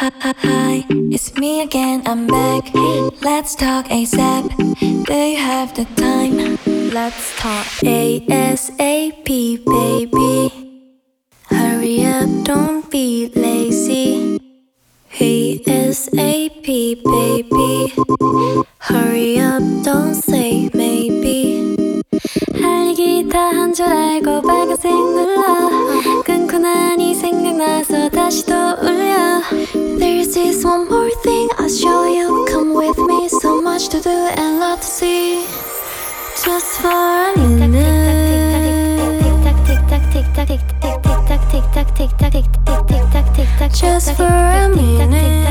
Hi, it's me again, I'm back. Let's talk ASAP. Do you have the time? Let's talk ASAP, baby. Hurry up, don't be lazy. ASAP, baby. Hurry up, don't say maybe. 할 얘기 다 한 줄 알고 빨간색 눌러. 끊고 나니 생각나서 다시 또 울려. There's this one more thing I'll show you. Come with me, so much to do and lot to see. Just for a minute. Just for a minute.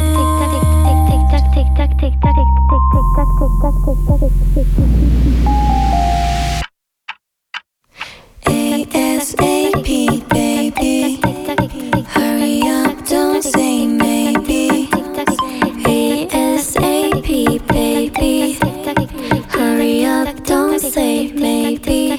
ASAP, baby. Hurry up, don't say maybe. ASAP, baby. Hurry up, don't say maybe.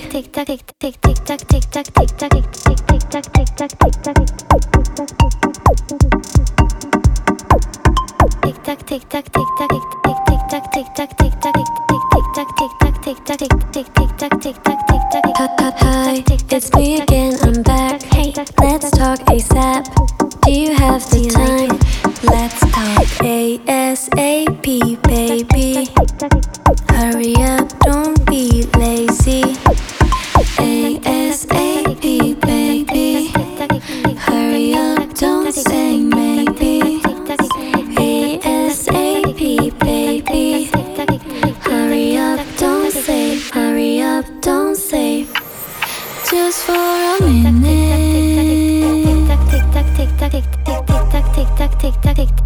Hi, it's me again, I'm back. Hey, let's talk ASAP. Do you have the time? Let's talk ASAP, baby. Hurry up, don't be lazy. ASAP, baby. Hurry up, don't say maybe. ASAP, baby. Hurry up, don't say. Hurry up, don't say. Just for a minute.